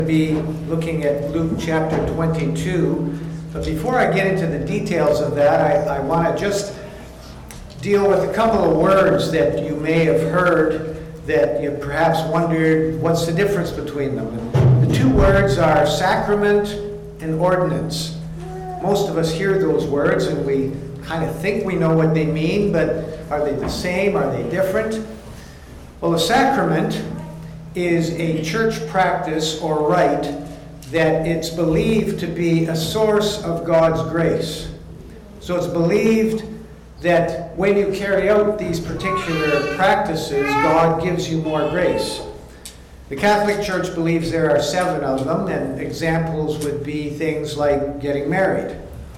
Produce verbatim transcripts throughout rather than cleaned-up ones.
Be looking at Luke chapter twenty-two, but before I get into the details of that, I, I want to just deal with a couple of words that you may have heard that you perhaps wondered what's the difference between them. And the two words are sacrament and ordinance. Most of us hear those words and we kind of think we know what they mean, but are they the same? Are they different? Well, a sacrament is a church practice or rite that it's believed to be a source of God's grace. So it's believed that when you carry out these particular practices, God gives you more grace. The Catholic Church believes there are seven of them, and examples would be things like getting married,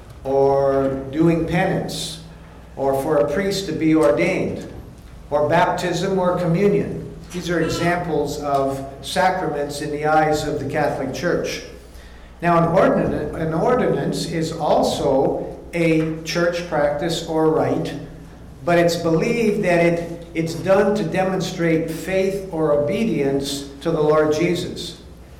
or doing penance, or for a priest to be ordained, or baptism or communion. These are examples of sacraments in the eyes of the Catholic Church. Now, an ordinance, an ordinance is also a church practice or rite, but it's believed that it, it's done to demonstrate faith or obedience to the Lord Jesus.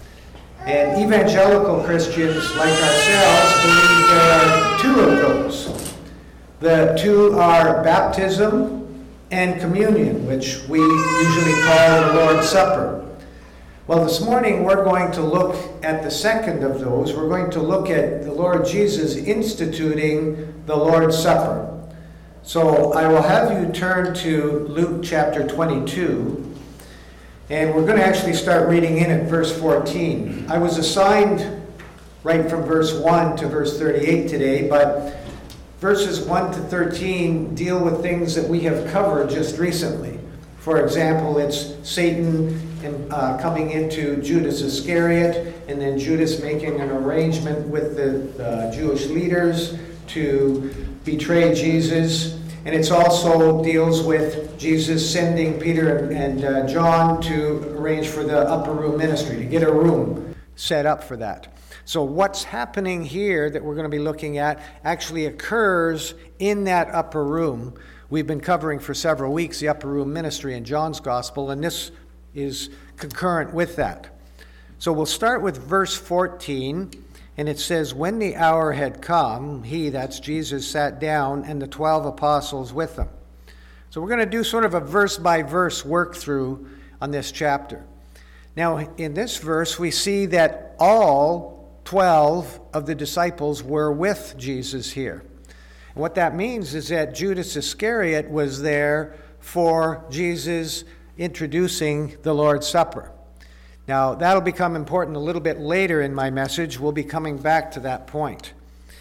And evangelical Christians like ourselves believe there are two of those. The two are baptism and communion, which we usually call the Lord's Supper. Well, this morning we're going to look at the second of those. We're going to look at the Lord Jesus instituting the Lord's Supper. So I will have you turn to Luke chapter twenty-two, and we're going to actually start reading in at verse fourteen. I was assigned right from verse one to verse thirty-eight today, but verses one to thirteen deal with things that we have covered just recently. For example, it's Satan uh, coming into Judas Iscariot, and then Judas making an arrangement with the uh, Jewish leaders to betray Jesus. And it also deals with Jesus sending Peter and, and uh, John to arrange for the upper room ministry, to get a room set up for that. So what's happening here that we're going to be looking at actually occurs in that upper room. We've been covering for several weeks the upper room ministry in John's Gospel, and this is concurrent with that. So we'll start with verse fourteen, and it says, "When the hour had come, he," that's Jesus, "sat down, and the twelve apostles with him." So we're going to do sort of a verse-by-verse work through on this chapter. Now, in this verse, we see that all twelve of the disciples were with Jesus here. And what that means is that Judas Iscariot was there for Jesus introducing the Lord's Supper. Now, that'll become important a little bit later in my message. We'll be coming back to that point.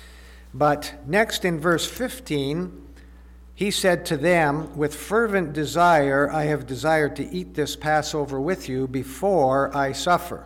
But next in verse fifteen, he said to them, "With fervent desire I have desired to eat this Passover with you before I suffer."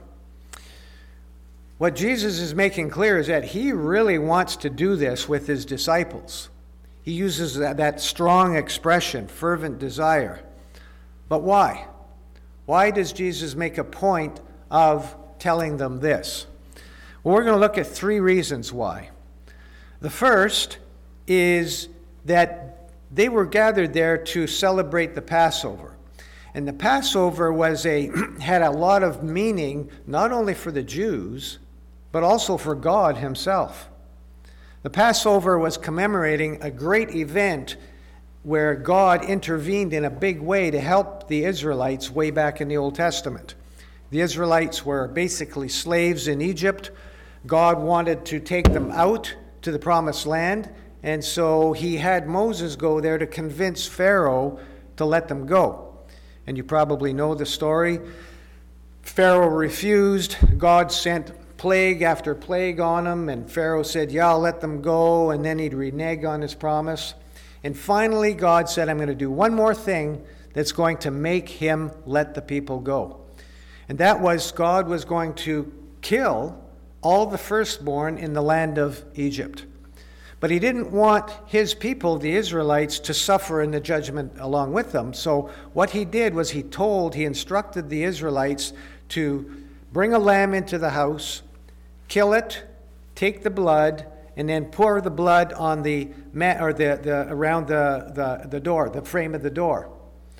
What Jesus is making clear is that he really wants to do this with his disciples. He uses that, that strong expression, fervent desire. But why? Why does Jesus make a point of telling them this? Well, we're going to look at three reasons why. The first is that they were gathered there to celebrate the Passover. And the Passover was a had a lot of meaning, not only for the Jews, but also for God himself. The Passover was commemorating a great event where God intervened in a big way to help the Israelites way back in the Old Testament. The Israelites were basically slaves in Egypt. God wanted to take them out to the Promised Land, and so he had Moses go there to convince Pharaoh to let them go. And you probably know the story. Pharaoh refused. God sent plague after plague on him, and Pharaoh said, "Yeah, I'll let them go," and then he'd renege on his promise. And finally, God said, "I'm going to do one more thing that's going to make him let the people go." And that was God was going to kill all the firstborn in the land of Egypt. But he didn't want his people, the Israelites, to suffer in the judgment along with them. So what he did was he told, he instructed the Israelites to bring a lamb into the house, kill it, take the blood, and then pour the blood on the mat or the, the around the, the, the door, the frame of the door.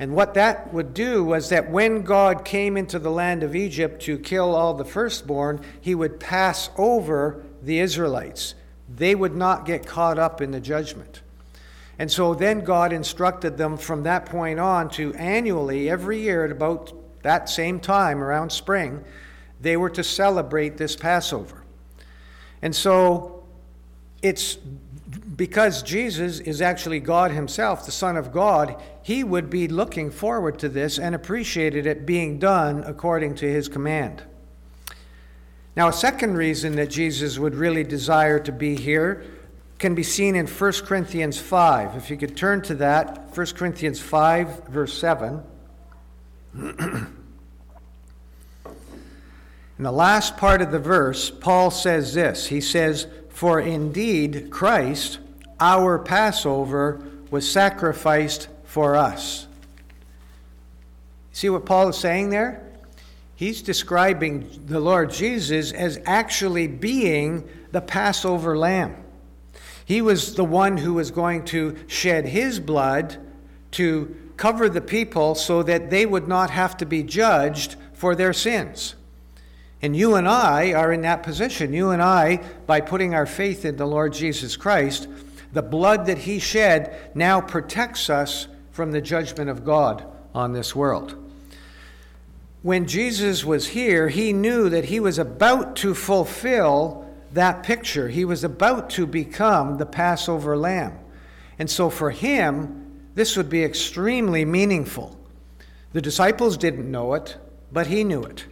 And what that would do was that when God came into the land of Egypt to kill all the firstborn, he would pass over the Israelites. They would not get caught up in the judgment. And so then God instructed them from that point on to annually, every year at about that same time, around spring, they were to celebrate this Passover. And so it's because Jesus is actually God himself, the Son of God, he would be looking forward to this and appreciated it being done according to his command. Now, a second reason that Jesus would really desire to be here can be seen in First Corinthians five. If you could turn to that, First Corinthians five, verse seven. In the last part of the verse, Paul says this. He says, "For indeed Christ, our Passover, was sacrificed for us." See what Paul is saying there? He's describing the Lord Jesus as actually being the Passover lamb. He was the one who was going to shed his blood to cover the people so that they would not have to be judged for their sins. And you and I are in that position. You and I, by putting our faith in the Lord Jesus Christ, the blood that he shed now protects us from the judgment of God on this world. When Jesus was here, he knew that he was about to fulfill that picture. He was about to become the Passover lamb. And so for him, this would be extremely meaningful. The disciples didn't know it, but he knew it.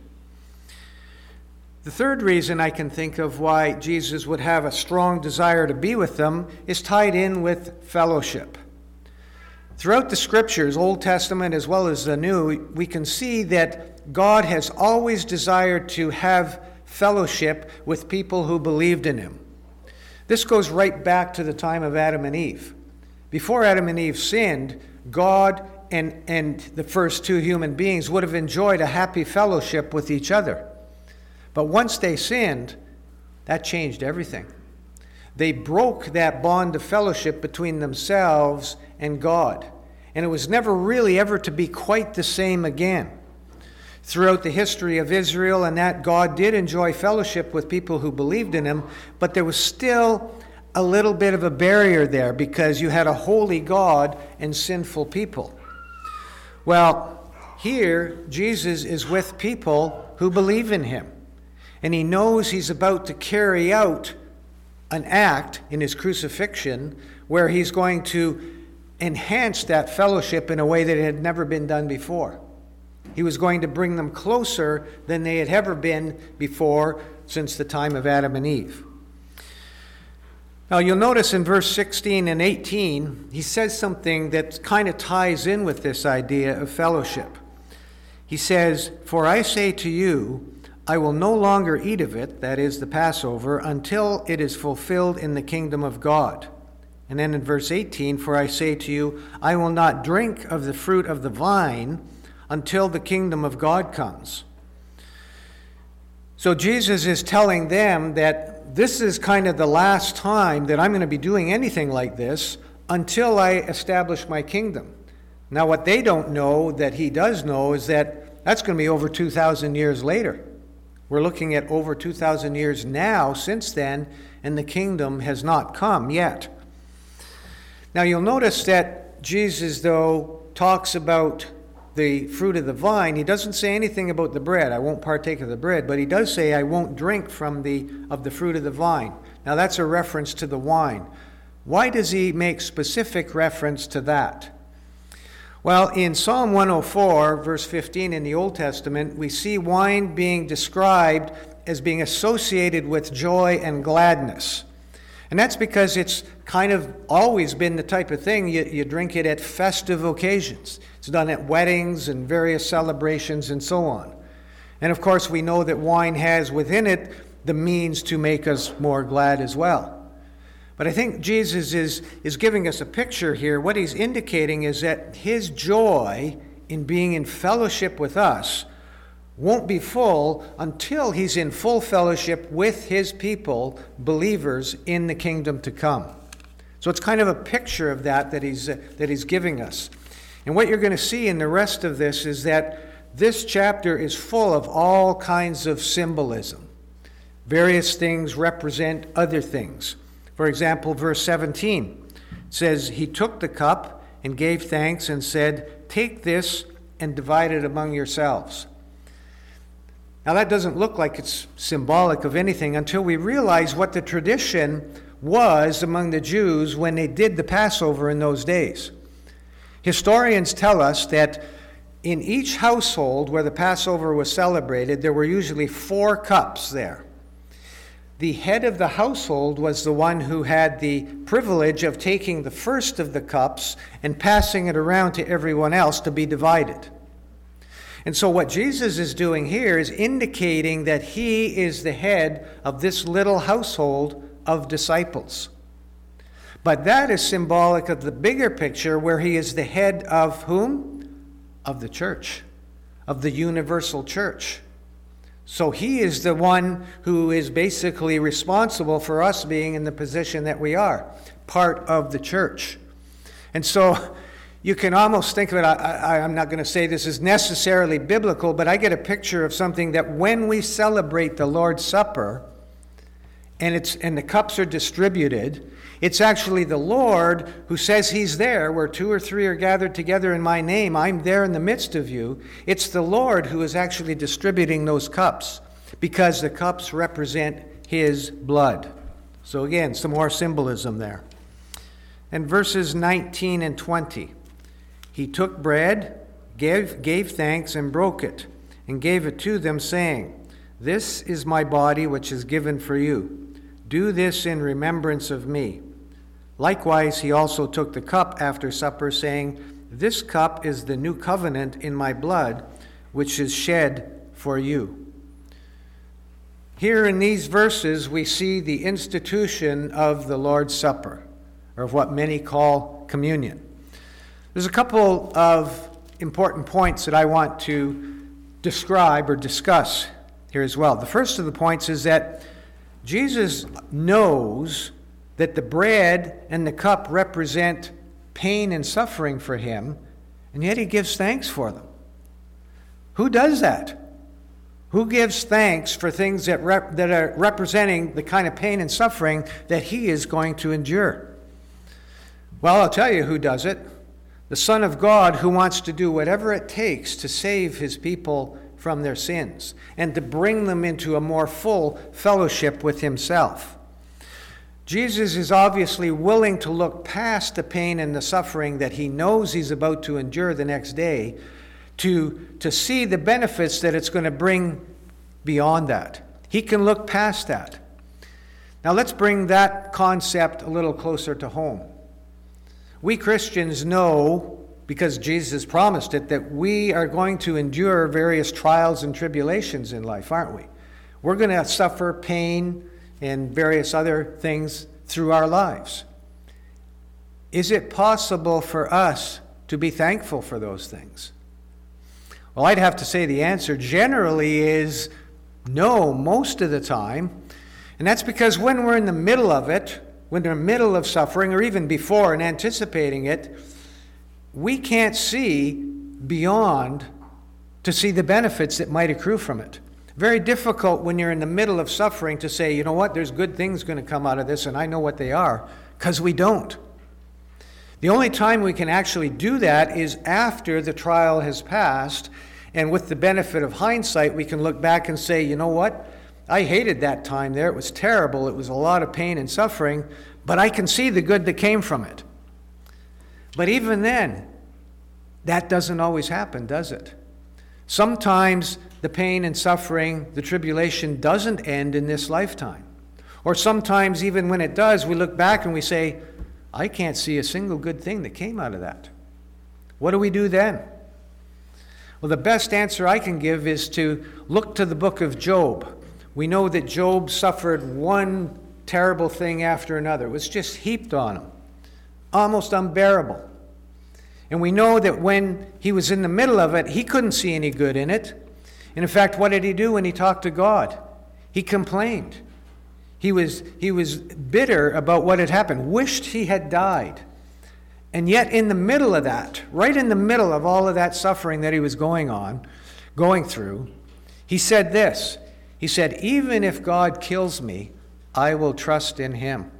The third reason I can think of why Jesus would have a strong desire to be with them is tied in with fellowship. Throughout the Scriptures, Old Testament as well as the New, we can see that God has always desired to have fellowship with people who believed in him. This goes right back to the time of Adam and Eve. Before Adam and Eve sinned, God and, and the first two human beings would have enjoyed a happy fellowship with each other. But once they sinned, that changed everything. They broke that bond of fellowship between themselves and God. And it was never really ever to be quite the same again. Throughout the history of Israel and that, God did enjoy fellowship with people who believed in him, but there was still a little bit of a barrier there because you had a holy God and sinful people. Well, here Jesus is with people who believe in him. And he knows he's about to carry out an act in his crucifixion where he's going to enhance that fellowship in a way that it had never been done before. He was going to bring them closer than they had ever been before since the time of Adam and Eve. Now you'll notice in verse sixteen and eighteen, he says something that kind of ties in with this idea of fellowship. He says, "For I say to you, I will no longer eat of it," that is the Passover, "until it is fulfilled in the kingdom of God." And then in verse eighteen, "For I say to you, I will not drink of the fruit of the vine until the kingdom of God comes." So Jesus is telling them that this is kind of the last time that I'm going to be doing anything like this until I establish my kingdom. Now what they don't know that he does know is that that's going to be over two thousand years later. We're looking at over two thousand years now since then, and the kingdom has not come yet. Now you'll notice that Jesus, though, talks about the fruit of the vine. He doesn't say anything about the bread. I won't partake of the bread, but he does say, I won't drink from the of the fruit of the vine. Now that's a reference to the wine. Why does he make specific reference to that? Well, in Psalm one oh four, verse fifteen in the Old Testament, we see wine being described as being associated with joy and gladness. And that's because it's kind of always been the type of thing you, you drink it at festive occasions. It's done at weddings and various celebrations and so on. And of course, we know that wine has within it the means to make us more glad as well. But I think Jesus is, is giving us a picture here. What he's indicating is that his joy in being in fellowship with us won't be full until he's in full fellowship with his people, believers in the kingdom to come. So it's kind of a picture of that that he's, uh, that he's giving us. And what you're going to see in the rest of this is that this chapter is full of all kinds of symbolism. Various things represent other things. For example, verse seventeen says, he took the cup and gave thanks and said, take this and divide it among yourselves. Now that doesn't look like it's symbolic of anything until we realize what the tradition was among the Jews when they did the Passover in those days. Historians tell us that in each household where the Passover was celebrated, there were usually four cups there. The head of the household was the one who had the privilege of taking the first of the cups and passing it around to everyone else to be divided. And so what Jesus is doing here is indicating that he is the head of this little household of disciples. But that is symbolic of the bigger picture where he is the head of whom? Of the church, of the universal church. So he is the one who is basically responsible for us being in the position that we are, part of the church. And so you can almost think of it, I, I, I'm not going to say this is necessarily biblical, but I get a picture of something that when we celebrate the Lord's Supper and it's and the cups are distributed, it's actually the Lord who says he's there. Where two or three are gathered together in my name, I'm there in the midst of you. It's the Lord who is actually distributing those cups because the cups represent his blood. So again, some more symbolism there. And verses nineteen and twenty. He took bread, gave, gave thanks, and broke it, and gave it to them, saying, this is my body which is given for you. Do this in remembrance of me. Likewise, he also took the cup after supper, saying, this cup is the new covenant in my blood, which is shed for you. Here in these verses, we see the institution of the Lord's Supper, or of what many call communion. There's a couple of important points that I want to describe or discuss here as well. The first of the points is that Jesus knows that the bread and the cup represent pain and suffering for him, and yet he gives thanks for them. Who does that? Who gives thanks for things that, rep- that are representing the kind of pain and suffering that he is going to endure? Well, I'll tell you who does it. The Son of God, who wants to do whatever it takes to save his people from their sins and to bring them into a more full fellowship with himself. Jesus is obviously willing to look past the pain and the suffering that he knows he's about to endure the next day to, to see the benefits that it's going to bring beyond that. He can look past that. Now let's bring that concept a little closer to home. We Christians know, because Jesus promised it, that we are going to endure various trials and tribulations in life, aren't we? We're going to suffer pain and various other things through our lives. Is it possible for us to be thankful for those things? Well, I'd have to say the answer generally is no, most of the time. And that's because when we're in the middle of it, when we're in the middle of suffering, or even before and anticipating it, we can't see beyond to see the benefits that might accrue from it. Very difficult when you're in the middle of suffering to say, you know what, there's good things going to come out of this, and I know what they are, because we don't. The only time we can actually do that is after the trial has passed, and with the benefit of hindsight, we can look back and say, you know what, I hated that time there. It was terrible. It was a lot of pain and suffering, but I can see the good that came from it. But even then, that doesn't always happen, does it? Sometimes the pain and suffering, the tribulation doesn't end in this lifetime. Or sometimes even when it does, we look back and we say, I can't see a single good thing that came out of that. What do we do then? Well, the best answer I can give is to look to the book of Job. We know that Job suffered one terrible thing after another. It was just heaped on him, almost unbearable. And we know that when he was in the middle of it, he couldn't see any good in it. And in fact, what did he do when he talked to God? He complained. He was, he was bitter about what had happened, wished he had died. And yet in the middle of that, right in the middle of all of that suffering that he was going on, going through, he said this. He said, even if God kills me, I will trust in him.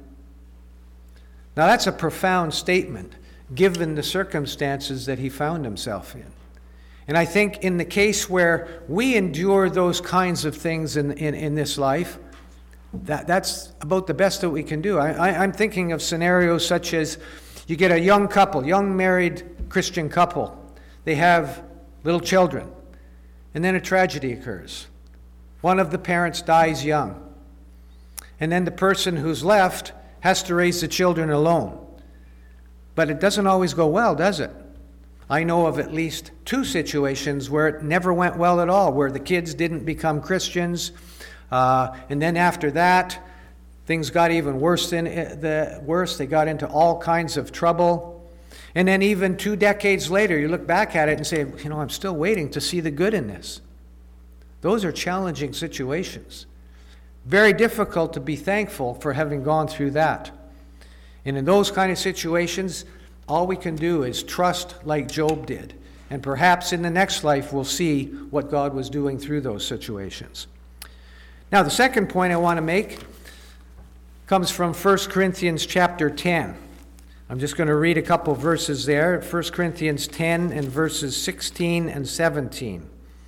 Now that's a profound statement, given the circumstances that he found himself in. And I think in the case where we endure those kinds of things in, in, in this life, that, that's about the best that we can do. I, I, I'm thinking of scenarios such as you get a young couple, young married Christian couple. They have little children. And then a tragedy occurs. One of the parents dies young. And then the person who's left has to raise the children alone. But it doesn't always go well, does it? I know of at least two situations where it never went well at all, where the kids didn't become Christians. Uh, and then after that, things got even worse than the worse. They got into all kinds of trouble. And then even two decades later, you look back at it and say, you know, I'm still waiting to see the good in this. Those are challenging situations. Very difficult to be thankful for having gone through that. And in those kind of situations, all we can do is trust like Job did. And perhaps in the next life, we'll see what God was doing through those situations. Now, the second point I want to make comes from First Corinthians chapter ten. I'm just going to read a couple verses there. First Corinthians ten and verses sixteen and seventeen.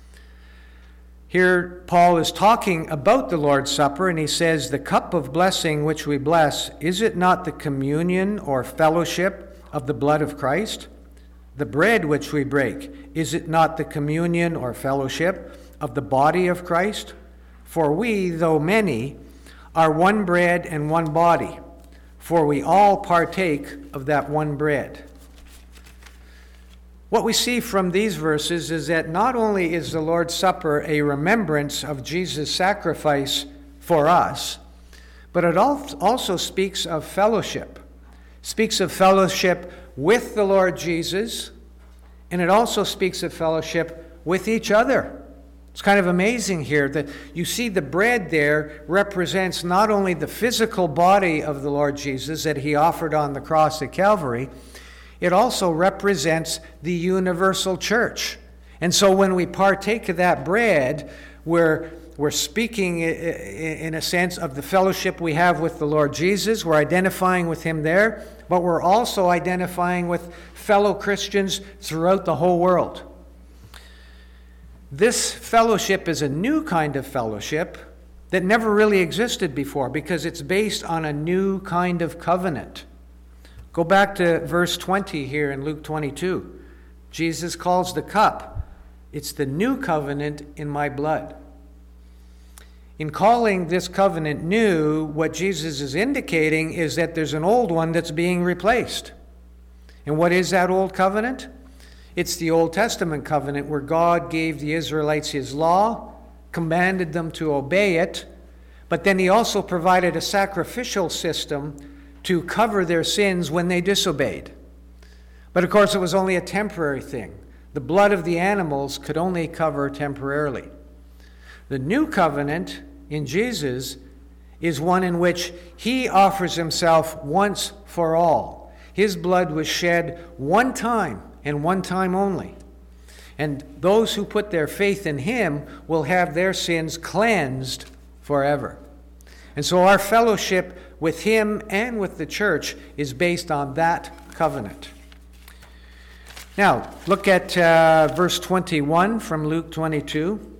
Here, Paul is talking about the Lord's Supper, and he says, the cup of blessing which we bless, is it not the communion or fellowship of the blood of Christ? The bread which we break, is it not the communion or fellowship of the body of Christ? For we, though many, are one bread and one body, for we all partake of that one bread. What we see from these verses is that not only is the Lord's Supper a remembrance of Jesus' sacrifice for us, but it also speaks of fellowship. Speaks of fellowship with the Lord Jesus, and it also speaks of fellowship with each other. It's kind of amazing here that you see the bread there represents not only the physical body of the Lord Jesus that he offered on the cross at Calvary, it also represents the universal church. And so when we partake of that bread, we're, we're speaking in a sense of the fellowship we have with the Lord Jesus. We're identifying with him there, but we're also identifying with fellow Christians throughout the whole world. This fellowship is a new kind of fellowship that never really existed before because it's based on a new kind of covenant. Go back to verse twenty here in Luke twenty-two. Jesus calls the cup, it's the new covenant in my blood. In calling this covenant new, what Jesus is indicating is that there's an old one that's being replaced. And what is that old covenant? It's the Old Testament covenant where God gave the Israelites his law, commanded them to obey it, but then he also provided a sacrificial system to cover their sins when they disobeyed. But of course, it was only a temporary thing. The blood of the animals could only cover temporarily. The new covenant in Jesus is one in which he offers himself once for all. His blood was shed one time and one time only. And those who put their faith in him will have their sins cleansed forever. And so our fellowship with him and with the church is based on that covenant. Now, look at uh, verse twenty-one from Luke twenty-two.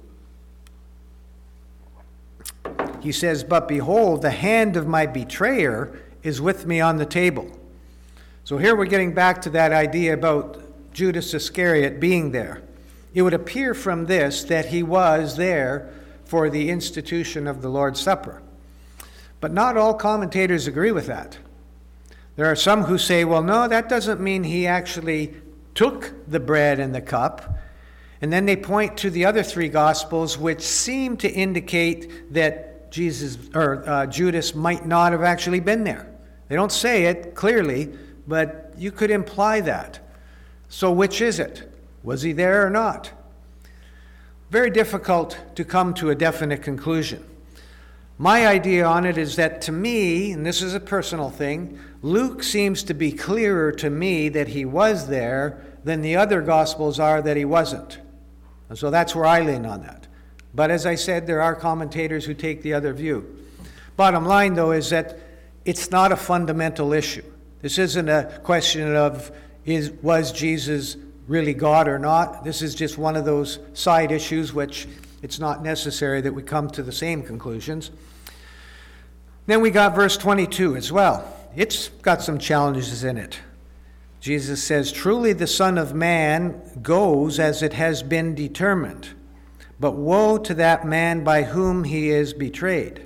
He says, but behold, the hand of my betrayer is with me on the table. So here we're getting back to that idea about Judas Iscariot being there. It would appear from this that he was there for the institution of the Lord's Supper. But not all commentators agree with that. There are some who say, well, no, that doesn't mean he actually took the bread and the cup. And then they point to the other three Gospels, which seem to indicate that Jesus or uh, Judas might not have actually been there. They don't say it clearly, but you could imply that. So which is it? Was he there or not? Very difficult to come to a definite conclusion. My idea on it is that to me, and this is a personal thing, Luke seems to be clearer to me that he was there than the other Gospels are that he wasn't. And so that's where I lean on that. But as I said, there are commentators who take the other view. Bottom line, though, is that it's not a fundamental issue. This isn't a question of is was Jesus really God or not. This is just one of those side issues which it's not necessary that we come to the same conclusions. Then we got verse twenty-two as well. It's got some challenges in it. Jesus says, "Truly the Son of Man goes as it has been determined, but woe to that man by whom he is betrayed."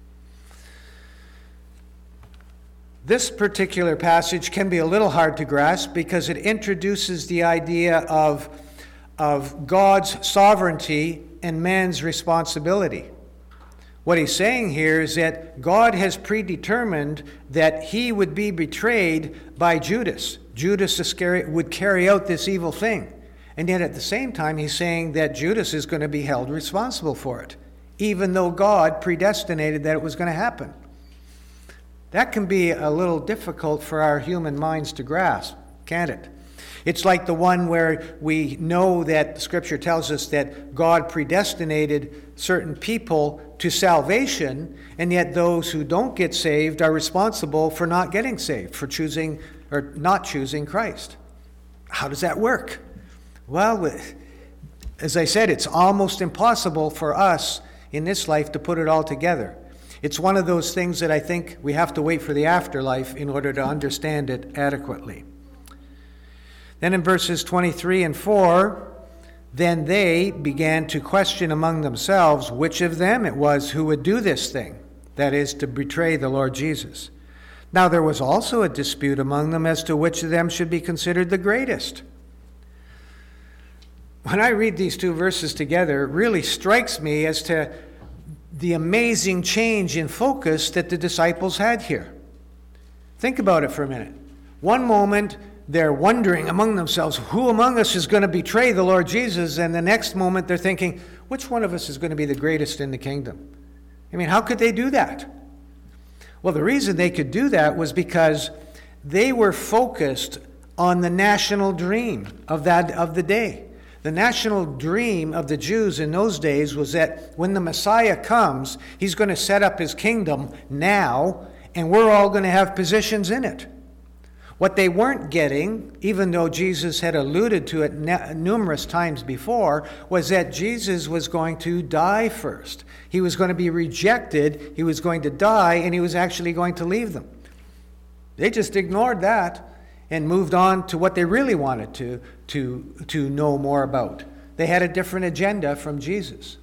This particular passage can be a little hard to grasp because it introduces the idea of, of God's sovereignty and man's responsibility. What he's saying here is that God has predetermined that he would be betrayed by Judas. Judas Iscariot would carry out this evil thing. And yet at the same time, he's saying that Judas is going to be held responsible for it, even though God predestinated that it was going to happen. That can be a little difficult for our human minds to grasp, can't it? It's like the one where we know that Scripture tells us that God predestinated certain people to salvation, and yet those who don't get saved are responsible for not getting saved, for choosing or not choosing Christ. How does that work? Well, as I said, it's almost impossible for us in this life to put it all together. It's one of those things that I think we have to wait for the afterlife in order to understand it adequately. Then in verses twenty-three and four, then they began to question among themselves which of them it was who would do this thing, that is, to betray the Lord Jesus. Now there was also a dispute among them as to which of them should be considered the greatest. When I read these two verses together, it really strikes me as to the amazing change in focus that the disciples had here. Think about it for a minute. One moment, they're wondering among themselves, who among us is going to betray the Lord Jesus? And the next moment, they're thinking, which one of us is going to be the greatest in the kingdom? I mean, how could they do that? Well, the reason they could do that was because they were focused on the national dream of that of the day. The national dream of the Jews in those days was that when the Messiah comes, he's going to set up his kingdom now, and we're all going to have positions in it. What they weren't getting, even though Jesus had alluded to it numerous times before, was that Jesus was going to die first. He was going to be rejected, he was going to die, and he was actually going to leave them. They just ignored that and moved on to what they really wanted to, to, to know more about. They had a different agenda from Jesus.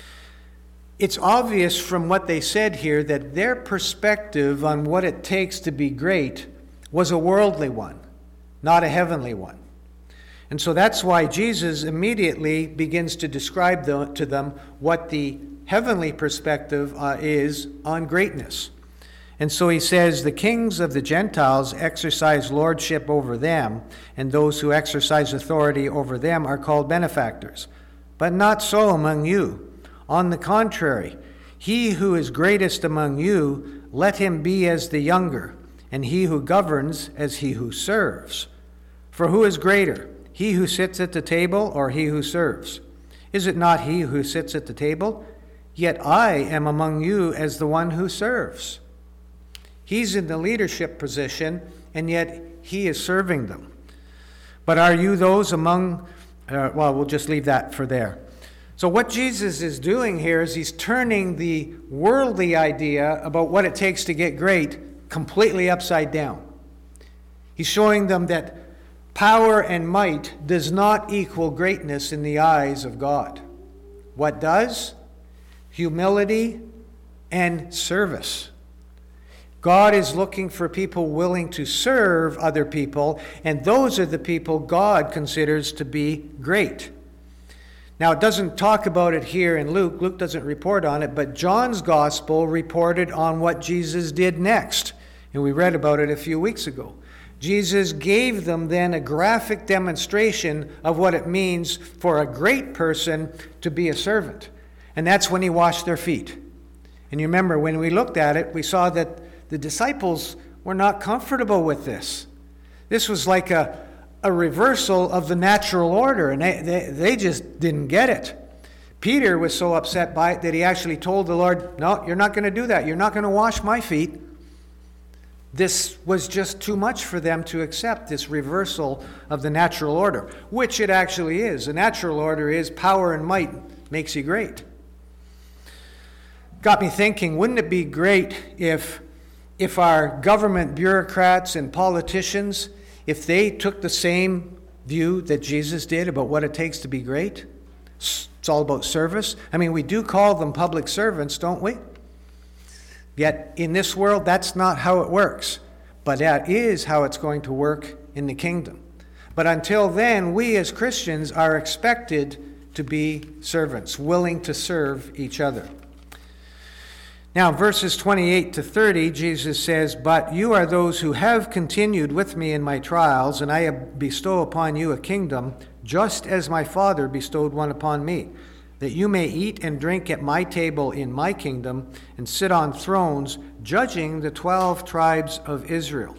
It's obvious from what they said here that their perspective on what it takes to be great was a worldly one, not a heavenly one. And so that's why Jesus immediately begins to describe the, to them what the heavenly perspective uh, is on greatness. And so he says, the kings of the Gentiles exercise lordship over them, and those who exercise authority over them are called benefactors. But not so among you. On the contrary, he who is greatest among you, let him be as the younger, and he who governs as he who serves. For who is greater, he who sits at the table or he who serves? Is it not he who sits at the table? Yet I am among you as the one who serves. He's in the leadership position, and yet he is serving them. But are you those among, uh, well, we'll just leave that for there. So what Jesus is doing here is he's turning the worldly idea about what it takes to get great completely upside down. He's showing them that power and might does not equal greatness in the eyes of God. What does? Humility and service. God is looking for people willing to serve other people, and those are the people God considers to be great. Now, it doesn't talk about it here in Luke. Luke doesn't report on it, but John's gospel reported on what Jesus did next, and we read about it a few weeks ago. Jesus gave them then a graphic demonstration of what it means for a great person to be a servant, and that's when he washed their feet. And you remember, when we looked at it, we saw that the disciples were not comfortable with this. This was like a, a reversal of the natural order, and they, they, they just didn't get it. Peter was so upset by it that he actually told the Lord, no, you're not going to do that. You're not going to wash my feet. This was just too much for them to accept, this reversal of the natural order, which it actually is. The natural order is power and might makes you great. Got me thinking, wouldn't it be great if, if our government bureaucrats and politicians, if they took the same view that Jesus did about what it takes to be great? It's all about service. I mean, we do call them public servants, don't we? Yet in this world, that's not how it works. But that is how it's going to work in the kingdom. But until then, we as Christians are expected to be servants, willing to serve each other. Now, verses twenty-eight to thirty, Jesus says, "But you are those who have continued with me in my trials, and I bestow upon you a kingdom, just as my Father bestowed one upon me, that you may eat and drink at my table in my kingdom, and sit on thrones, judging the twelve tribes of Israel."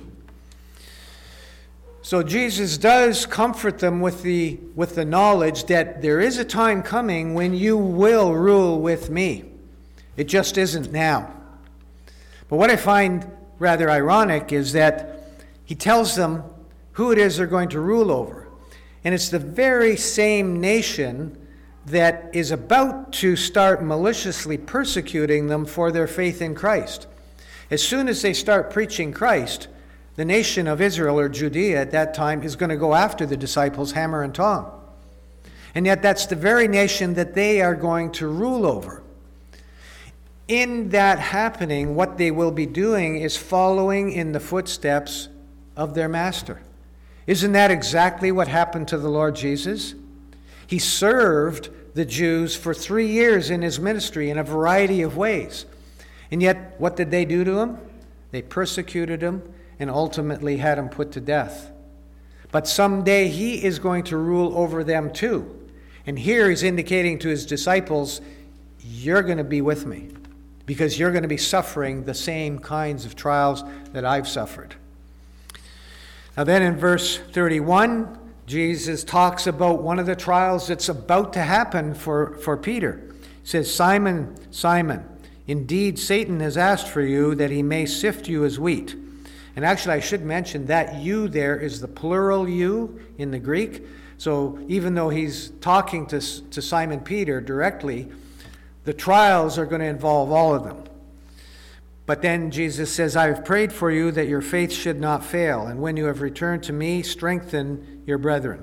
So Jesus does comfort them with the, with the knowledge that there is a time coming when you will rule with me. It just isn't now. But what I find rather ironic is that he tells them who it is they're going to rule over. And it's the very same nation that is about to start maliciously persecuting them for their faith in Christ. As soon as they start preaching Christ, the nation of Israel, or Judea at that time, is going to go after the disciples hammer and tong. And yet that's the very nation that they are going to rule over. In that happening, what they will be doing is following in the footsteps of their master. Isn't that exactly what happened to the Lord Jesus? He served the Jews for three years in his ministry in a variety of ways. And yet, what did they do to him? They persecuted him and ultimately had him put to death. But someday he is going to rule over them too. And here he's indicating to his disciples, you're going to be with me, because you're going to be suffering the same kinds of trials that I've suffered. Now then in verse thirty-one, Jesus talks about one of the trials that's about to happen for, for Peter. He says, "Simon, Simon, indeed Satan has asked for you that he may sift you as wheat." And actually I should mention that you there is the plural you in the Greek. So even though he's talking to, to Simon Peter directly, the trials are going to involve all of them. But then Jesus says, "I have prayed for you that your faith should not fail. And when you have returned to me, strengthen your brethren."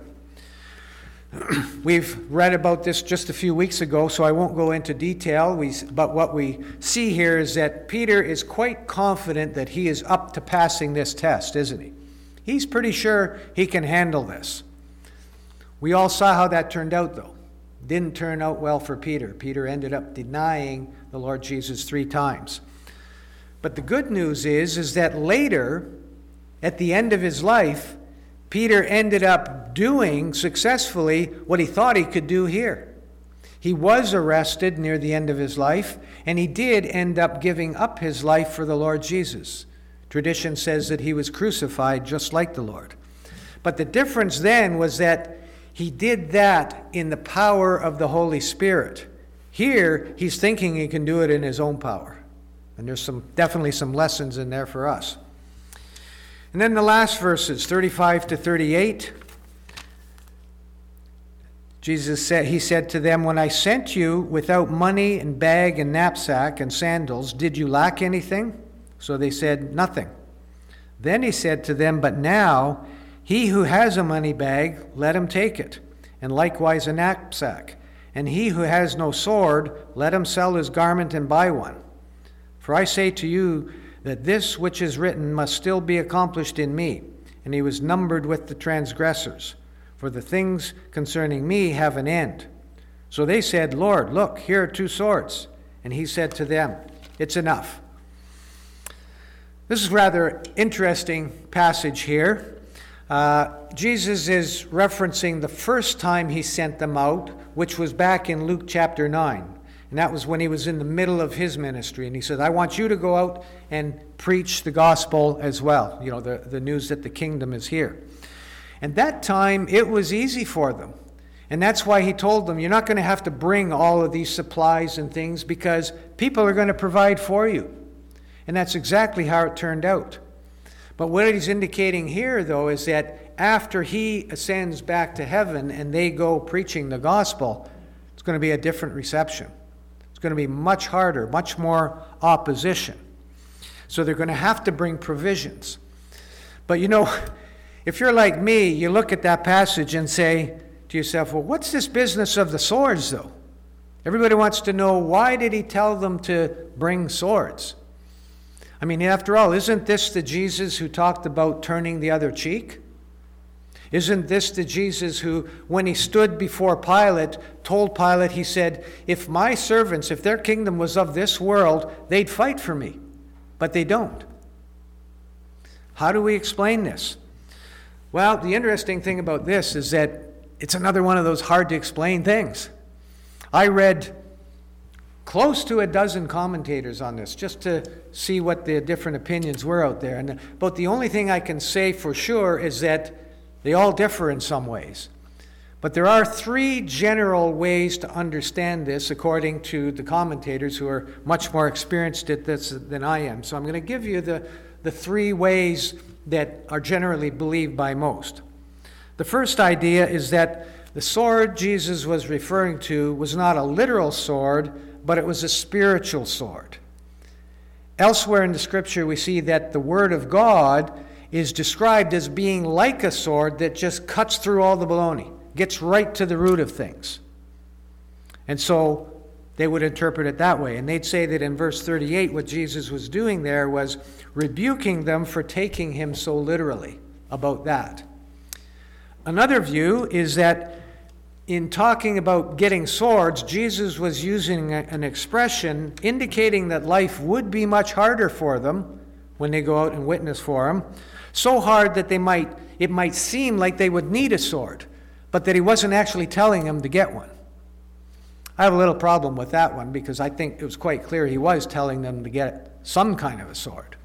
We've read about this just a few weeks ago, so I won't go into detail. We, but what we see here is that Peter is quite confident that he is up to passing this test, isn't he? He's pretty sure he can handle this. We all saw how that turned out, though. Didn't turn out well for Peter. Peter ended up denying the Lord Jesus three times. But the good news is, is that later, at the end of his life, Peter ended up doing successfully what he thought he could do here. He was arrested near the end of his life, and he did end up giving up his life for the Lord Jesus. Tradition says that he was crucified just like the Lord. But the difference then was that he did that in the power of the Holy Spirit. Here, he's thinking he can do it in his own power. And there's some definitely some lessons in there for us. And then the last verses, thirty-five to thirty-eight. Jesus said, he said to them, "When I sent you without money and bag and knapsack and sandals, did you lack anything?" So they said, "Nothing." Then he said to them, "But now he who has a money bag, let him take it, and likewise a knapsack. And he who has no sword, let him sell his garment and buy one. For I say to you that this which is written must still be accomplished in me." And he was numbered with the transgressors. "For the things concerning me have an end." So they said, "Lord, look, here are two swords." And he said to them, "It's enough." This is a rather interesting passage here. Uh, Jesus is referencing the first time he sent them out, which was back in Luke chapter nine. And that was when he was in the middle of his ministry. And he said, I want you to go out and preach the gospel as well. You know, the, the news that the kingdom is here. And that time, it was easy for them. And that's why he told them, you're not going to have to bring all of these supplies and things because people are going to provide for you. And that's exactly how it turned out. But what he's indicating here, though, is that after he ascends back to heaven and they go preaching the gospel, it's going to be a different reception. It's going to be much harder, much more opposition. So they're going to have to bring provisions. But you know, if you're like me, you look at that passage and say to yourself, well, what's this business of the swords, though? Everybody wants to know, why did he tell them to bring swords? I mean, after all, isn't this the Jesus who talked about turning the other cheek? Isn't this the Jesus who, when he stood before Pilate, told Pilate, he said, if my servants, if their kingdom was of this world, they'd fight for me, but they don't. How do we explain this? Well, the interesting thing about this is that it's another one of those hard to explain things. I read close to a dozen commentators on this just to see what the different opinions were out there. And about the only thing I can say for sure is that they all differ in some ways. But there are three general ways to understand this according to the commentators who are much more experienced at this than I am. So I'm going to give you the, the three ways that are generally believed by most. The first idea is that the sword Jesus was referring to was not a literal sword, but it was a spiritual sword. Elsewhere in the scripture, we see that the word of God is described as being like a sword that just cuts through all the baloney, gets right to the root of things. And so they would interpret it that way. And they'd say that in verse thirty-eight, what Jesus was doing there was rebuking them for taking him so literally about that. Another view is that in talking about getting swords, Jesus was using a, an expression indicating that life would be much harder for them when they go out and witness for him. So hard that they might, it might seem like they would need a sword, but that he wasn't actually telling them to get one. I have a little problem with that one because I think it was quite clear he was telling them to get some kind of a sword.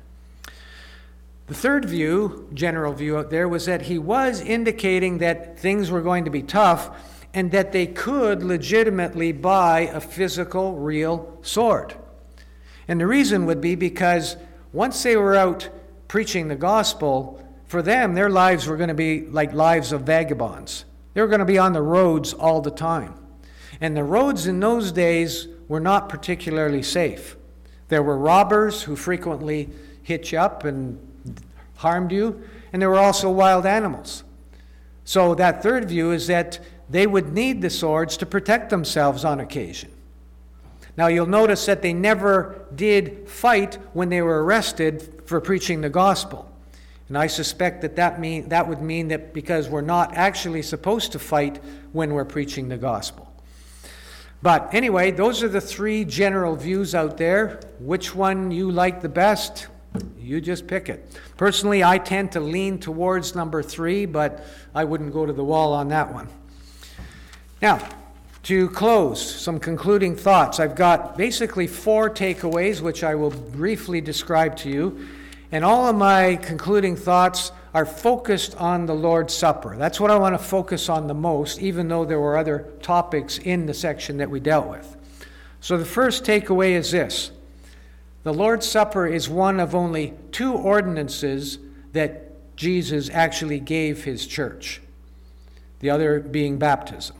The third view, general view out there, was that he was indicating that things were going to be tough and that they could legitimately buy a physical, real sword. And the reason would be because once they were out preaching the gospel, for them, their lives were going to be like lives of vagabonds. They were going to be on the roads all the time. And the roads in those days were not particularly safe. There were robbers who frequently hit you up and harmed you, and there were also wild animals. So that third view is that they would need the swords to protect themselves on occasion. Now you'll notice that they never did fight when they were arrested for preaching the gospel. And I suspect that that, mean, that would mean that because we're not actually supposed to fight when we're preaching the gospel. But anyway, those are the three general views out there. Which one you like the best, you just pick it. Personally, I tend to lean towards number three, but I wouldn't go to the wall on that one. Now, to close, some concluding thoughts. I've got basically four takeaways, which I will briefly describe to you. And all of my concluding thoughts are focused on the Lord's Supper. That's what I want to focus on the most, even though there were other topics in the section that we dealt with. So the first takeaway is this. The Lord's Supper is one of only two ordinances that Jesus actually gave his church, the other being baptism.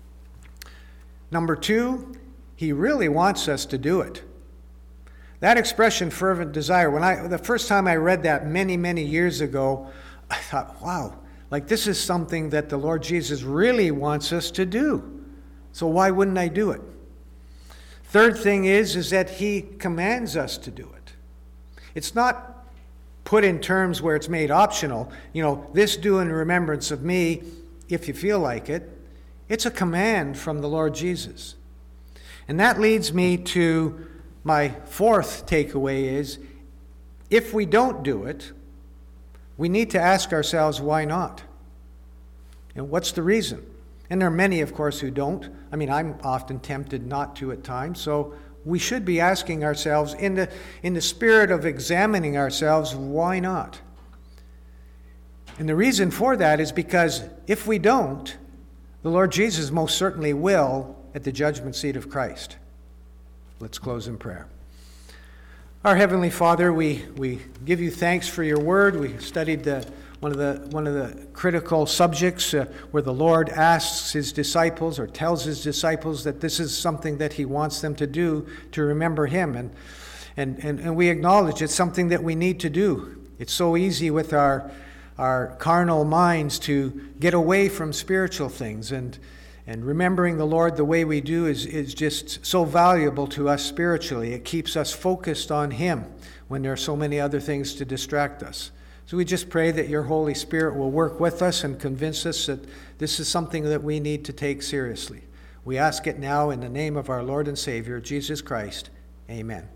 Number two, he really wants us to do it. That expression, fervent desire, when I the first time I read that many, many years ago, I thought, wow, like this is something that the Lord Jesus really wants us to do. So why wouldn't I do it? Third thing is, is that he commands us to do it. It's not put in terms where it's made optional. You know, this do in remembrance of me, if you feel like it. It's a command from the Lord Jesus. And that leads me to my fourth takeaway is, if we don't do it, we need to ask ourselves, why not? And what's the reason? And there are many, of course, who don't. I mean, I'm often tempted not to at times. So we should be asking ourselves, in the, in the spirit of examining ourselves, why not? And the reason for that is because if we don't, the Lord Jesus most certainly will at the judgment seat of Christ. Let's close in prayer. Our Heavenly Father, we, we give you thanks for your word. We studied the, one of the one of the critical subjects uh, where the Lord asks his disciples or tells his disciples that this is something that he wants them to do, to remember him. And, and, and, and we acknowledge it's something that we need to do. It's so easy with our, our carnal minds to get away from spiritual things. And And remembering the Lord the way we do is, is just so valuable to us spiritually. It keeps us focused on him when there are so many other things to distract us. So we just pray that your Holy Spirit will work with us and convince us that this is something that we need to take seriously. We ask it now in the name of our Lord and Savior, Jesus Christ. Amen.